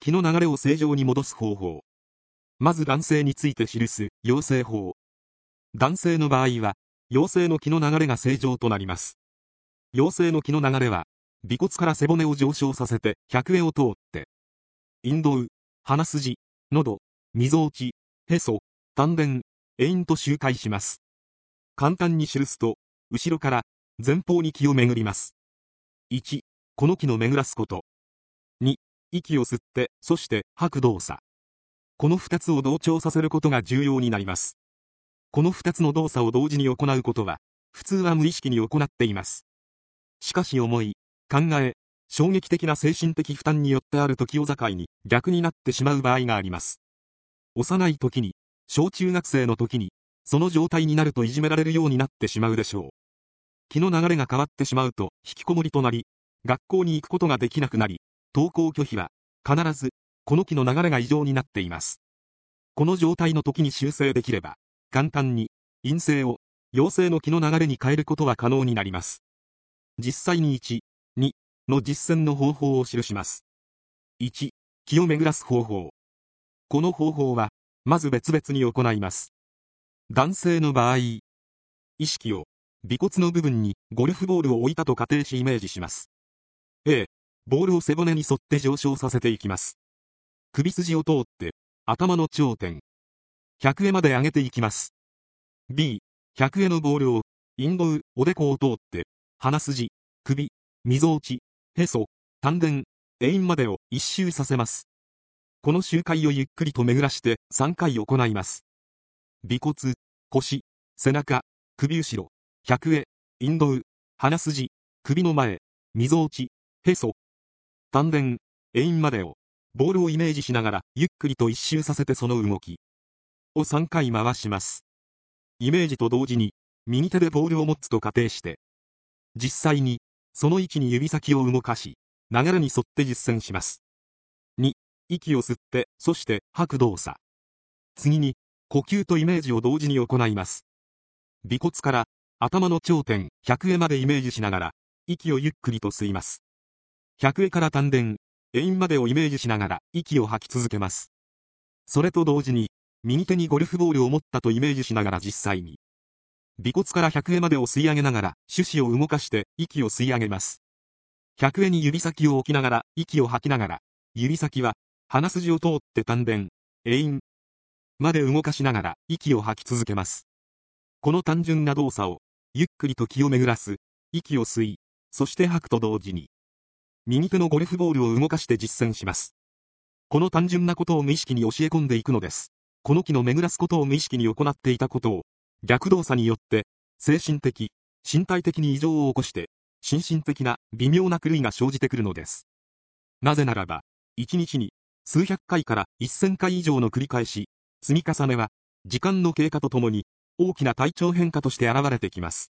気の流れを正常に戻す方法。まず男性について記す陽性法。男性の場合は、陽性の気の流れが正常となります。陽性の気の流れは、尾骨から背骨を上昇させて百会を通って、陰道、鼻筋、喉、みぞおち、へそ、丹田、会陰と周回します。簡単に記すと、後ろから前方に気を巡ります。1、この気の巡らすこと。2、息を吸って、そして吐く動作。この2つを同調させることが重要になります。この2つの動作を同時に行うことは、普通は無意識に行っています。しかし思い、考え、衝撃的な精神的負担によってある時を境に逆になってしまう場合があります。幼い時に、小中学生の時に、その状態になるといじめられるようになってしまうでしょう。気の流れが変わってしまうと引きこもりとなり、学校に行くことができなくなり、登校拒否は、必ず、この気の流れが異常になっています。この状態の時に修正できれば、簡単に、陰性を、陽性の気の流れに変えることは可能になります。実際に1、2の実践の方法を記します。1、気を巡らす方法。この方法は、まず別々に行います。男性の場合、意識を、尾骨の部分にゴルフボールを置いたと仮定しイメージします。A、ボールを背骨に沿って上昇させていきます。首筋を通って、頭の頂点、百会まで上げていきます。B、百会のボールを、陰道、おでこを通って、鼻筋、首、みぞおち、へそ、丹田、会陰までを一周させます。この周回をゆっくりと巡らして3回行います。尾骨、腰、背中、首後ろ、百会、陰道、鼻筋、首の前、みぞおち、へそ、丹田、会陰までを、ボールをイメージしながらゆっくりと一周させてその動きを3回回します。イメージと同時に右手でボールを持つと仮定して、実際にその位置に指先を動かし、流れに沿って実践します。2、息を吸って、そして吐く動作。次に呼吸とイメージを同時に行います。尾骨から頭の頂点、百会までイメージしながら息をゆっくりと吸います。百会から丹田、会陰までをイメージしながら息を吐き続けます。それと同時に、右手にゴルフボールを持ったとイメージしながら実際に、尾骨から百会までを吸い上げながら手指を動かして息を吸い上げます。百会に指先を置きながら息を吐きながら、指先は鼻筋を通って丹田、会陰まで動かしながら息を吐き続けます。この単純な動作を、ゆっくりと気を巡らす、息を吸い、そして吐くと同時に、右手のゴルフボールを動かして実践します。この単純なことを無意識に教え込んでいくのです。この気の巡らすことを無意識に行っていたことを、逆動作によって、精神的、身体的に異常を起こして、心身的な微妙な狂いが生じてくるのです。なぜならば、1日に数百回から1000回以上の繰り返し、積み重ねは、時間の経過とともに、大きな体調変化として現れてきます。